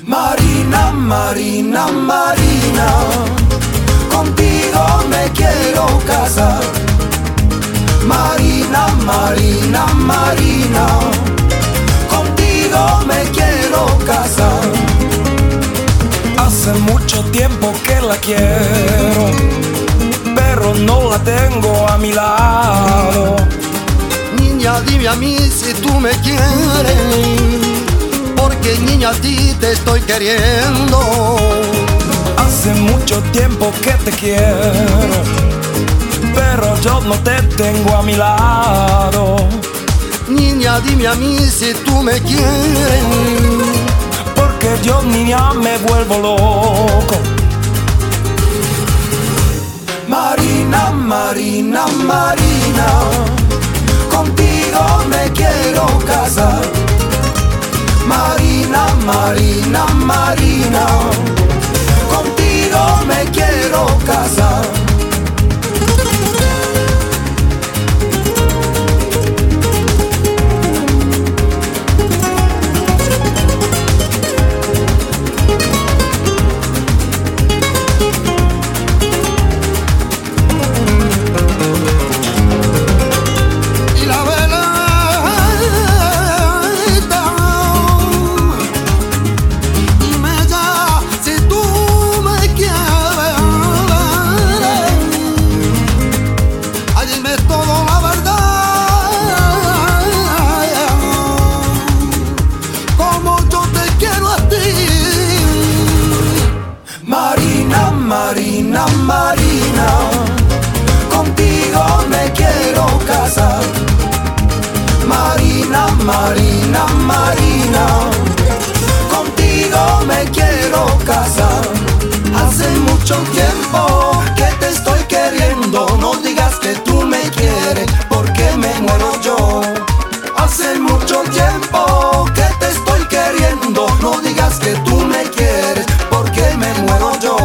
Marina, Marina, Marina, contigo me quiero casar. Marina, Marina, Marina, contigo me quiero casar. Hace mucho tiempo que la quiero, pero no la tengo a mi lado. Niña, dime a mí si tú me quieres, porque niña a ti te estoy queriendo. Hace mucho tiempo que te quiero, pero yo no te tengo a mi lado. Niña, dime a mí si tú me quieres, porque yo niña me vuelvo loco. Marina, Marina, Marina, contigo me quiero casar. Marina, Marina, Marina, contigo me quiero casar. Marina, Marina, contigo me quiero casar. Marina, Marina, Marina, contigo me quiero casar. Hace mucho tiempo que te estoy queriendo, no digas que tú me quieres, porque me muero yo. Hace mucho tiempo que te estoy queriendo, no digas que tú me quieres, porque me muero yo.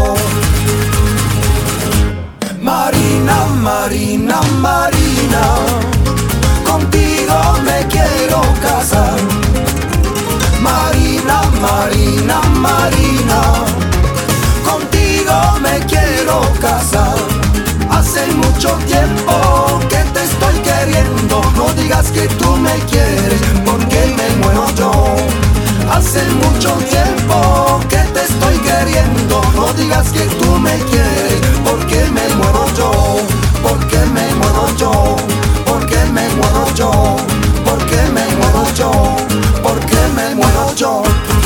Marina, Marina, Marina, contigo me quiero casar. Marina, Marina, Marina, contigo me quiero casar. Hace mucho tiempo que te estoy queriendo, no digas que tú me quieres, porque me muero yo. Hace mucho tiempo que te estoy queriendo, no digas que tú me quieres, porque me muero yo, porque me muero yo, porque me muero yo, porque me muero yo, porque me muero yo.